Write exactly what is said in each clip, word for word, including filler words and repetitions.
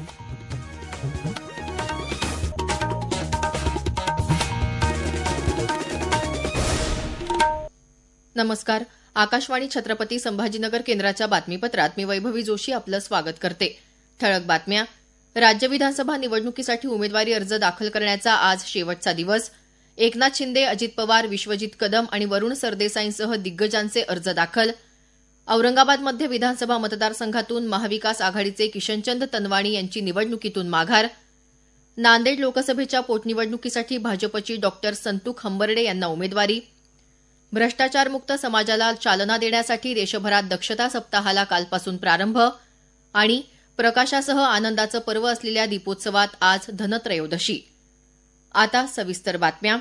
नमस्कार. आकाशवाणी छत्रपती संभाजीनगर केंद्राच्या बातमीपत्रात मी वैभवी जोशी आपलं स्वागत करते. ठळक बातम्या. राज्य विधानसभा निवडणुकीसाठी उमेदवारी अर्ज दाखल करण्याचा आज शेवटचा दिवस. एकनाथ शिंदे, अजित पवार, विश्वजित कदम आणि वरुण सरदेसाईंसह दिग्गजांचे अर्ज दाखल. औरंगाबाद मध्य विधानसभा मतदारसंघातून महाविकास आघाडीचे किशनचंद तनवाणी यांची निवडणुकीतून माघार. नांदेड लोकसभेच्या पोटनिवडणुकीसाठी भाजपची डॉक्टर संतुख हंबर्डे यांना उमेदवारी. भ्रष्टाचारमुक्त समाजाला चालना देण्यासाठी देशभरात दक्षता सप्ताहाला कालपासून प्रारंभ. आणि प्रकाशासह आनंदाचं पर्व असलेल्या दीपोत्सवात आज धनत्रयोदशी. आता सविस्तर बातम्या.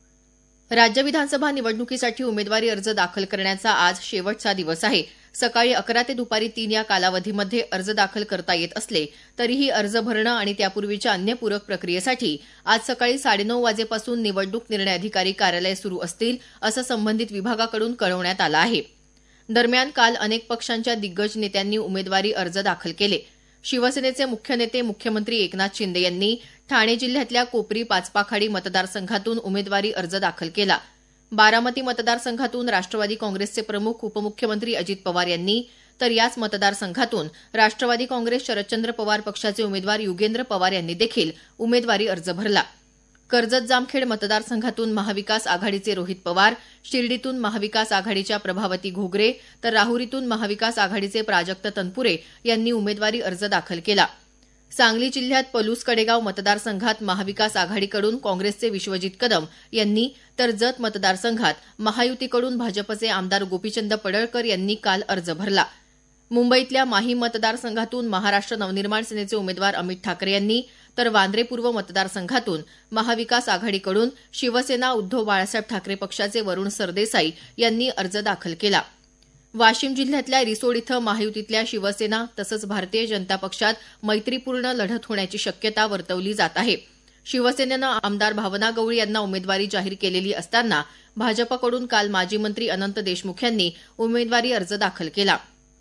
राज्य विधानसभा निवडणुकीसाठी उमेदवारी अर्ज दाखल करण्याचा आज शेवटचा दिवस आहे. सकाळी अकरा ते दुपारी तीन या कालावधीमध्ये अर्ज दाखल करता येत असले तरीही अर्ज भरणं आणि त्यापूर्वीच्या अन्य पूरक प्रक्रियेसाठी आज सकाळी साडेनऊ वाजेपासून निवडणूक निर्णय अधिकारी कार्यालय सुरू असतील असं संबंधित विभागाकडून कळवण्यात आलं आहे. दरम्यान काल अनेक पक्षांच्या दिग्गज नेत्यांनी उमेदवारी अर्ज दाखल केले. शिवसेनेचे मुख्य नेते मुख्यमंत्री एकनाथ शिंदे यांनी ठाणे जिल्ह्यातल्या कोपरी पाचपाखाडी मतदारसंघातून उमेदवारी अर्ज दाखल केला. बारामती मतदारसंघातून राष्ट्रवादी काँग्रेसचे प्रमुख उपमुख्यमंत्री अजित पवार यांनी, तर याच मतदारसंघातून राष्ट्रवादी काँग्रेस शरदचंद्र पवार पक्षाचे उमेदवार युगेंद्र पवार यांनी देखील उमेदवारी अर्ज भरला. कर्जत जामखेड मतदारसंघातून महाविकास आघाडीचे रोहित पवार, शिर्डीतून महाविकास आघाडीच्या प्रभावती घोगरे, तर राहुरीतून महाविकास आघाडीचे प्राजक्त तनपुरे यांनी उमेदवारी अर्ज दाखल केला. सांगली जिल्ह्यात पलूस कडेगाव मतदारसंघात महाविकास आघाडीकडून काँग्रेसचे विश्वजित कदम यांनी, तर जत मतदारसंघात महायुतीकडून भाजपचे आमदार गोपीचंद पडळकर यांनी काल अर्ज भरला. मुंबईतल्या माहीम मतदारसंघातून महाराष्ट्र नवनिर्माण सेनेचे उमेदवार अमित ठाकरे यांनी, तर वांद्रे पूर्व मतदारसंघातून महाविकास आघाडीकडून शिवसेना उद्धव बाळासाहेब ठाकरे पक्षाचे वरुण सरदेसाई यांनी अर्ज दाखल केला. वाशिम जिल्ह्यातल्या रिसोड इथं महायुतीतल्या शिवसेना तसंच भारतीय जनता पक्षात मैत्रीपूर्ण लढत होण्याची शक्यता वर्तवली जात आहे. शिवसेनेनं आमदार भावना गवळी यांना उमेदवारी जाहीर केलेली असताना भाजपकडून काल माजी मंत्री अनंत देशमुख यांनी उमेदवारी अर्ज दाखल केला.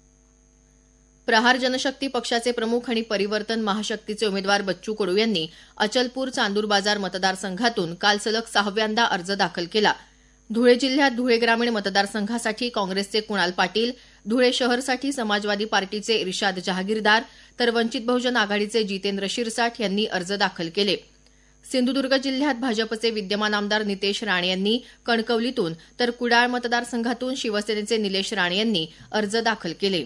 प्रहार जनशक्ती पक्षाचे प्रमुख आणि परिवर्तन महाशक्तीचे उमेदवार बच्चू कडू यांनी अचलपूर चांदूर बाजार मतदारसंघातून काल सलग सहाव्यांदा अर्ज दाखल केला. धुळे जिल्ह्यात धुळे ग्रामीण मतदारसंघासाठी काँग्रेसचे कुणाल पाटील, धुळे शहरसाठी समाजवादी पार्टीचे इर्शाद जहागीरदार, तर वंचित बहुजन आघाडीचे जितेंद्र शिरसाठ यांनी अर्ज दाखल केले. सिंधुदुर्ग जिल्ह्यात भाजपचे विद्यमान आमदार नितेश राणे यांनी कणकवलीतून, तर कुडाळ मतदारसंघातून शिवसेनेचे निलेश राणे यांनी अर्ज दाखल केले.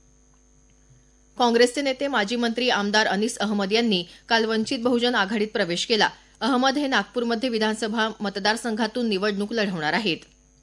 काँग्रेसचे नेते माजी मंत्री आमदार अनीस अहमद यांनी काल वंचित बहुजन आघाडीत प्रवेश केला. अहमद हे नागपूरमध्ये विधानसभा मतदारसंघातून निवडणूक लढवणार आहेत.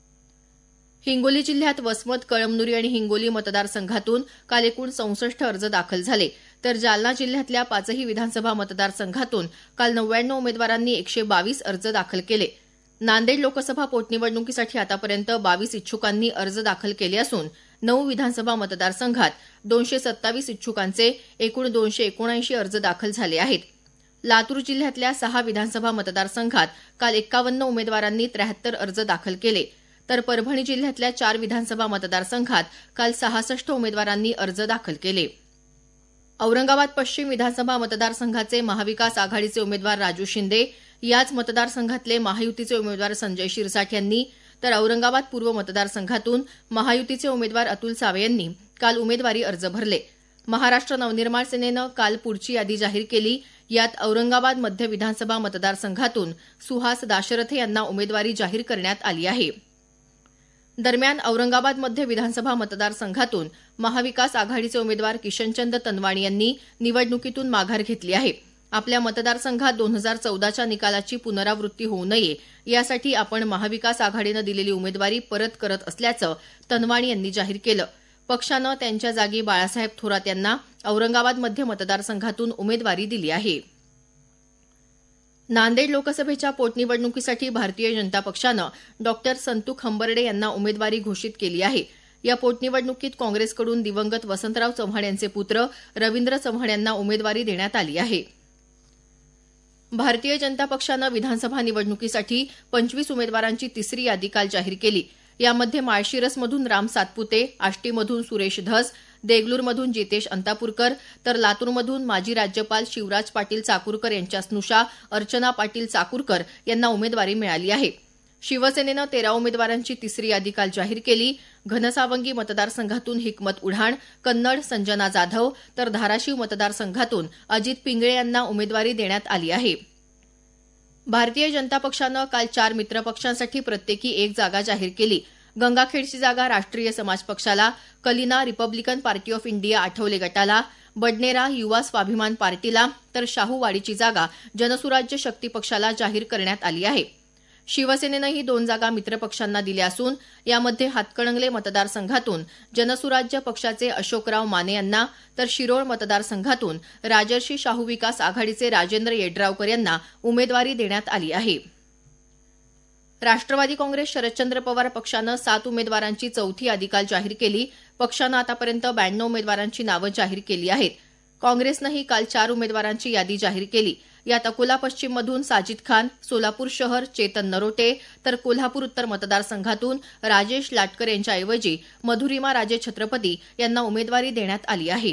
हिंगोली जिल्ह्यात वसमत, कळमनुरी आणि हिंगोली मतदारसंघातून काल एकूण चौसष्ट अर्ज दाखल झाले, तर जालना जिल्ह्यातल्या पाचही विधानसभा मतदारसंघातून काल नव्याण्णव उमेदवारांनी एकशे बावीस अर्ज दाखल केले. नांदेड लोकसभा पोटनिवडणुकीसाठी आतापर्यंत बावीस इच्छुकांनी अर्ज दाखल केले असून नऊ विधानसभा मतदारसंघात दोनशे सत्तावीस इच्छुकांचे एकूण दोनशे एकोणऐंशी अर्ज दाखल झाले आहेत. लातूर जिल्ह्यातल्या सहा विधानसभा मतदारसंघात काल एक्कावन्न उमेदवारांनी त्र्याहत्तर अर्ज दाखल केले, तर परभणी जिल्ह्यातल्या चार विधानसभा मतदारसंघात काल सहासष्ट उमेदवारांनी अर्ज दाखल केले. औरंगाबाद पश्चिम विधानसभा मतदारसंघाचे महाविकास आघाडीचे उमेदवार राजू शिंदे, याच मतदारसंघातले महायुतीचे उमेदवार संजय शिरसाठ यांनी, तर औरंगाबाद पूर्व मतदारसंघातून महायुतीचे उमेदवार अतुल सावे यांनी काल उमेदवारी अर्ज भरले. महाराष्ट्र नवनिर्माण सेनेनं काल पुढची यादी जाहीर केली. यात औरंगाबाद मध्य विधानसभा मतदारसंघातून सुहास दाशरथे यांना उमेदवारी जाहीर करण्यात आली आहे. दरम्यान औरंगाबाद मध्य विधानसभा मतदारसंघातून महाविकास आघाडीचे उमेदवार किशनचंद तनवाणी यांनी निवडणुकीतून माघार घेतली आहे. आपल्या मतदारसंघात दोन हजार चौदाच्या निकालाची पुनरावृत्ती होऊ नये यासाठी आपण महाविकास आघाडीनं दिलेली उमेदवारी परत करत असल्याचं तनवाणी यांनी जाहीर केलं. पक्षानं त्यांच्या जागी बाळासाहेब थोरात यांना औरंगाबाद मध्य मतदारसंघातून उमेदवारी दिली आहे. नांदेड लोकसभेच्या पोटनिवडणुकीसाठी भारतीय जनता पक्षानं डॉक्टर संतुख हंबर्डे यांना उमेदवारी घोषित केली आहे. या पोटनिवडणुकीत काँग्रेसकडून दिवंगत वसंतराव चव्हाण यांचे पुत्र रवींद्र चव्हाण यांना उमेदवारी देण्यात आली आहे. भारतीय जनता पक्षानं विधानसभा निवडणुकीसाठी पंचवीस उमेदवारांची तिसरी यादी काल जाहीर केली. यामध्ये माळशिरसमधून राम सातपुते, आष्टीमधून सुरेश धस, देगलूरमधून जितेश अंतापूरकर तर लातूरमधून माजी राज्यपाल शिवराज पाटील चाकूरकर यांच्या स्नुषा अर्चना पाटील चाकूरकर यांना उमेदवारी मिळाली आहे. शिवसेनेनं तेरा उमेदवारांची तिसरी यादी काल जाहीर केली. घनसावंगी मतदारसंघातून हिकमत उढाण, कन्नड संजना जाधव तर धाराशिव मतदारसंघातून अजित पिंगळे यांना उमेदवारी देण्यात आली आहे. भारतीय जनता पक्षानं काल चार मित्रपक्षांसाठी प्रत्येकी एक जागा जाहीर केली. गंगाखेडची जागा राष्ट्रीय समाज पक्षाला, Kalina Republican party of India Athawale गटाला, बडनेरा युवा स्वाभिमान पार्टीला तर शाहूवाडीची जागा जनसुराज्य शक्ती पक्षाला जाहीर करण्यात आली आहे. शिवसेनेनंही दोन जागा मित्रपक्षांना दिल्या असून यामध्ये हातकणंगले मतदारसंघातून जनसुराज्य पक्षाचे अशोकराव माने यांना तर शिरोळ मतदारसंघातून राजर्षी शाहू विकास आघाडीचे राजेंद्र येड्रावकर यांना उमेदवारी देण्यात आली आहे. राष्ट्रवादी काँग्रेस शरदचंद्र पवार पक्षानं सात उमेदवारांची चौथी यादी काल जाहीर केली. पक्षानं आतापर्यंत ब्याण्णव उमेदवारांची नावं जाहीर केली आहेत. काँग्रेसनंही काल चार उमेदवारांची यादी जाहीर केली. यात अकोला पश्चिममधून साजिद खान, सोलापूर शहर चेतन नरोटे तर कोल्हापूर उत्तर मतदारसंघातून राजेश लाटकर यांच्याऐवजी मधुरिमा राजे छत्रपती यांना उमेदवारी देण्यात आली आहे.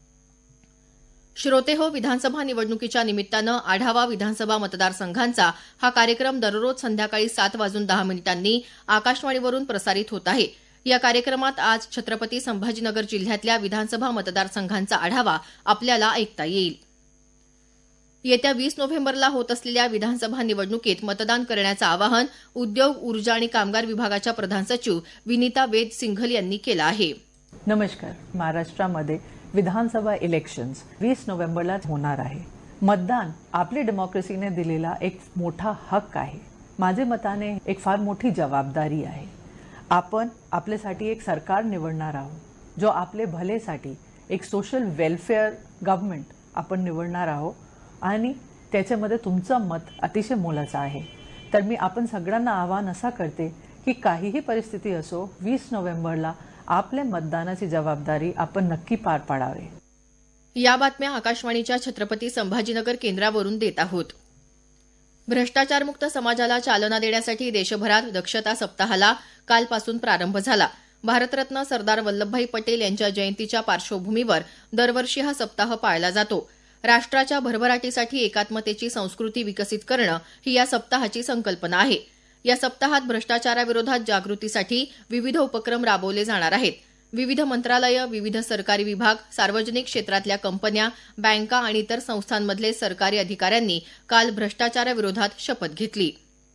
श्रोतेहो, विधानसभा निवडणुकीच्या निमित्तानं आढावा विधानसभा मतदारसंघांचा हा कार्यक्रम दररोज संध्याकाळी सात वाजून दहा मिनिटांनी आकाशवाणीवरून प्रसारित होत आहे. या कार्यक्रमात आज छत्रपती संभाजीनगर जिल्ह्यातल्या विधानसभा मतदारसंघांचा आढावा आपल्याला ऐकता येईल. येत्या वीस नोव्हेंबरला होत असलेल्या विधानसभा निवडणुकीत मतदान करण्याचं आवाहन उद्योग, ऊर्जा आणि कामगार विभागाच्या प्रधान सचिव विनीता वेद सिंघल यांनी केलं आहे. नमस्कार. महाराष्ट्रामध्ये विधानसभा इलेक्शन्स वीस नोव्हेंबरला होणार आहे. मतदान आपली डेमोक्रेसीने दिलेला एक मोठा हक्क आहे. माझे मताने एक फार मोठी जबाबदारी आहे. आपण आपल्यासाठी एक सरकार निवडणार आहोत जो आपले भलेसाठी एक सोशल वेलफेअर गव्हर्नमेंट आपण निवडणार आहोत आणि त्याच्यामध्ये तुमचं मत अतिशय मोलाचं आहे. तर मी आपण सगळ्यांना आवाहन असा करते की काहीही परिस्थिती असो, वीस नोव्हेंबरला आपल्या मतदानाची जबाबदारी आपण नक्की पार पाडावे. या बातम्या आकाशवाणीच्या छत्रपती संभाजीनगर केंद्रावरून देत आहोत. भ्रष्टाचारमुक्त समाजाला चालना देण्यासाठी देशभरात दक्षता सप्ताहाला कालपासून प्रारंभ झाला. भारतरत्न सरदार वल्लभभाई पटेल यांच्या जयंतीच्या पार्श्वभूमीवर दरवर्षी हा सप्ताह पाळला जातो. राष्ट्राच्या भरभराटीसाठी एकात्मतेची संस्कृती विकसित करणं ही या सप्ताहाची संकल्पना आहे. या सप्ताहात भ्रष्टाचाराविरोधात जागृतीसाठी विविध उपक्रम राबवले जाणार आहेत. विविध मंत्रालयं, विविध सरकारी विभाग, सार्वजनिक क्षेत्रातल्या कंपन्या, बँका आणि इतर संस्थांमधले सरकारी अधिकाऱ्यांनी काल भ्रष्टाचाराविरोधात शपथ घेतली.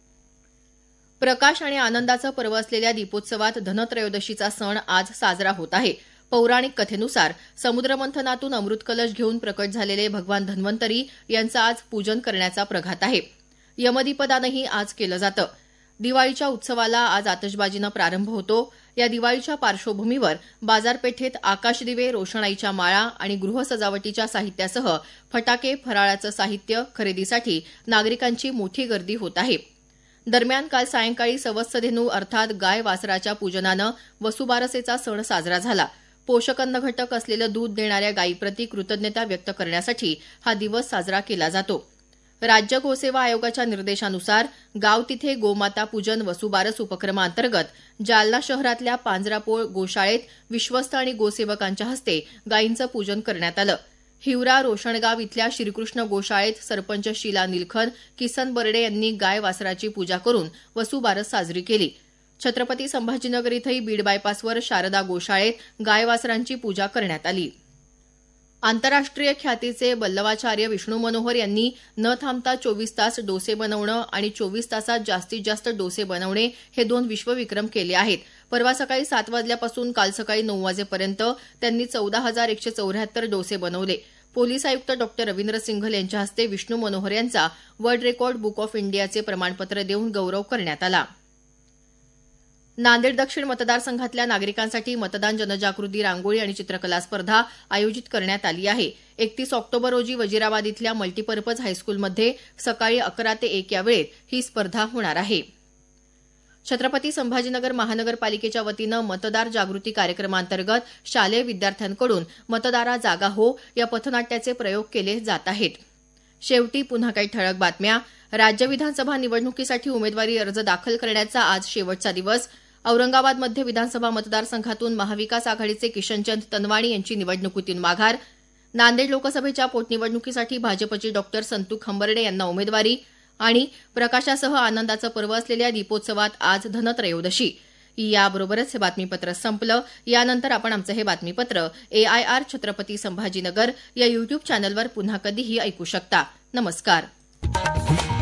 प्रकाश आणि आनंदाचं पर्व असलेल्या दीपोत्सवात धनत्रयोदशीचा सण आज साजरा होत आहे. पौराणिक कथेनुसार समुद्रमंथनातून अमृत कलश घेऊन प्रकट झालेले भगवान धन्वंतरी यांचं आज पूजन करण्याचा प्रघात आहे. यमदीपदानही आज केलं जातं. दिवाळीच्या उत्सवाला आज आतषबाजीनं प्रारंभ होतो. या दिवाळीच्या पार्श्वभूमीवर बाजारपेठेत आकाशदिवे, रोषणाईच्या माळा आणि गृहसजावटीच्या साहित्यासह फटाके, फराळाचं साहित्य खरेदीसाठी नागरिकांची मोठी गर्दी होत आहे. दरम्यान काल सायंकाळी सवत्सधेनू अर्थात गाय वासराच्या पूजनानं वसुबारसेचा सण साजरा झाला. पोषक अन्न घटक असलेलं दूध देणाऱ्या गायीप्रती कृतज्ञता व्यक्त करण्यासाठी हा दिवस साजरा केला जातो. राज्य गोसेवा आयोगाच्या निर्देशानुसार गाव तिथे गोमाता पूजन वसुबारस उपक्रमाअंतर्गत जालना शहरातल्या पांजरापोळ गोशाळेत विश्वस्त आणि गोसेवकांच्या हस्ते गायींचं पूजन करण्यात आलं. हिवरा रोषणगाव इथल्या श्रीकृष्ण गोशाळेत सरपंच शीला निलखन, किसन बर्डे यांनी गाय वासराची पूजा करून वसुबारस साजरी केली. छत्रपती संभाजीनगर इथंही बीड बायपासवर शारदा गोशाळेत गाय वासरांची पूजा करण्यात आली. आंतरराष्ट्रीय ख्यातीचे बल्लवाचार्य विष्णू मनोहर यांनी न थांबता चोवीस तास डोसे बनवणं आणि चोवीस तासात जास्तीत जास्त डोसे बनवणे हे दोन विश्वविक्रम केले आहेत. परवा सकाळी सात वाजल्यापासून काल सकाळी नऊ वाजेपर्यंत त्यांनी चौदा हजार एकशे चौऱ्याहत्तर डोसे बनवले. पोलीस आयुक्त डॉ रवींद्र सिंघल यांच्या हस्ते विष्णू मनोहर यांचा वर्ल्ड रेकॉर्ड बुक ऑफ इंडियाचे प्रमाणपत्र देऊन गौरव करण्यात आला. नांदेड दक्षिण मतदारसंघातल्या नागरिकांसाठी मतदान जनजागृती रांगोळी आणि चित्रकला स्पर्धा आयोजित करण्यात आली आहे. एकतीस ऑक्टोबर रोजी वजिराबाद इथल्या मल्टीपर्पज हायस्कूलमध्ये सकाळी अकरा ते एक या वेळेत ही स्पर्धा होणार आहे. छत्रपती संभाजीनगर महानगरपालिकेच्या वतीनं मतदार जागृती कार्यक्रमांतर्गत शालेय विद्यार्थ्यांकडून मतदारा जागा हो या पथनाट्याचे प्रयोग केले जात आहेत. शेवटी पुन्हा काही ठळक बातम्या. राज्य विधानसभा निवडणुकीसाठी उमेदवारी अर्ज दाखल करण्याचा आज शेवटचा दिवस. औरंगाबाद मध्य विधानसभा मतदारसंघातून महाविकास आघाडीचे किशनचंद तनवाणी यांची निवडणुकीतून माघार, नांदेड लोकसभेच्या पोटनिवडणुकीसाठी भाजपचे डॉक्टर संतू खंबर्डे यांना उमेदवारी आणि प्रकाशासह आनंदाचं पर्व असलेल्या दीपोत्सवात आज धनत्रयोदशी. याबरोबरच हे बातमीपत्र संपलं. यानंतर आपण आमचं हे बातमीपत्र एआयआर छत्रपती संभाजीनगर या युट्यूब चॅनलवर पुन्हा कधीही ऐकू शकता. नमस्कार.